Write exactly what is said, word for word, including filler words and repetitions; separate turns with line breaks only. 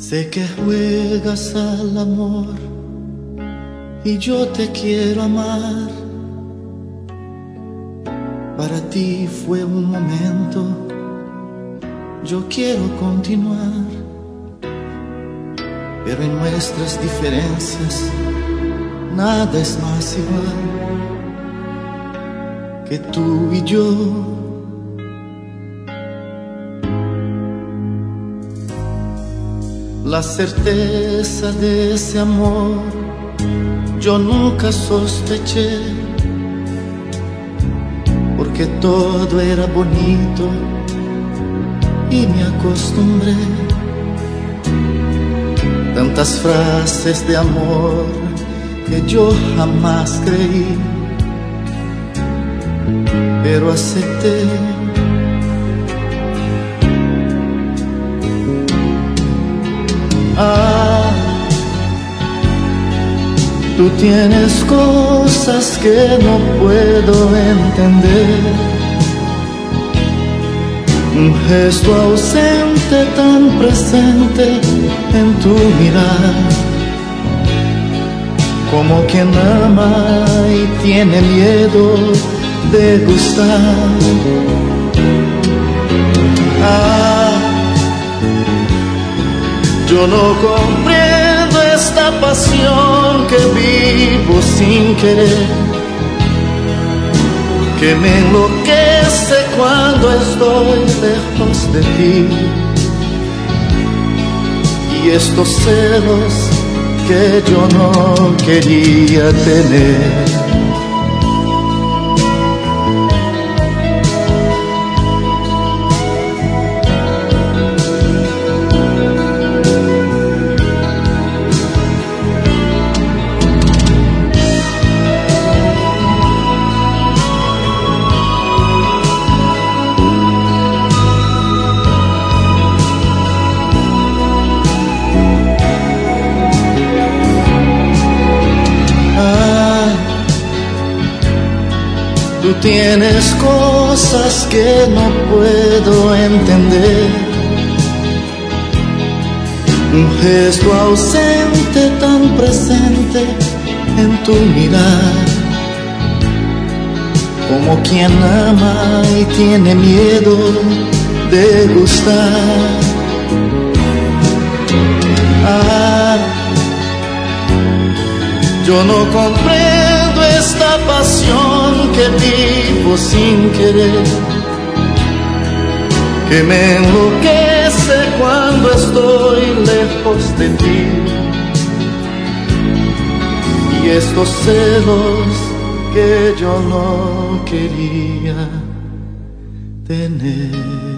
Sé que juegas al amor y yo te quiero amar. Para ti fue un momento, yo quiero continuar. Pero en nuestras diferencias nada es más igual que tú y yo. La certeza de ese amor yo nunca sospeché, porque todo era bonito y me acostumbré. Tantas frases de amor que yo jamás creí, pero acepté. Ah, tú tienes cosas que no puedo entender. Un gesto ausente tan presente en tu mirar, como quien ama y tiene miedo de gustar. Ah, yo no comprendo esta pasión que vivo sin querer, que me enloquece cuando estoy lejos de ti. Y estos celos que yo no quería tener. Tú tienes cosas que no puedo entender. Un gesto ausente tan presente en tu mirar, como quien ama y tiene miedo de gustar. Ah, yo no comprendo esta pasión que vivo sin querer, que me enloquece cuando estoy lejos de ti. Y estos celos que yo no quería tener.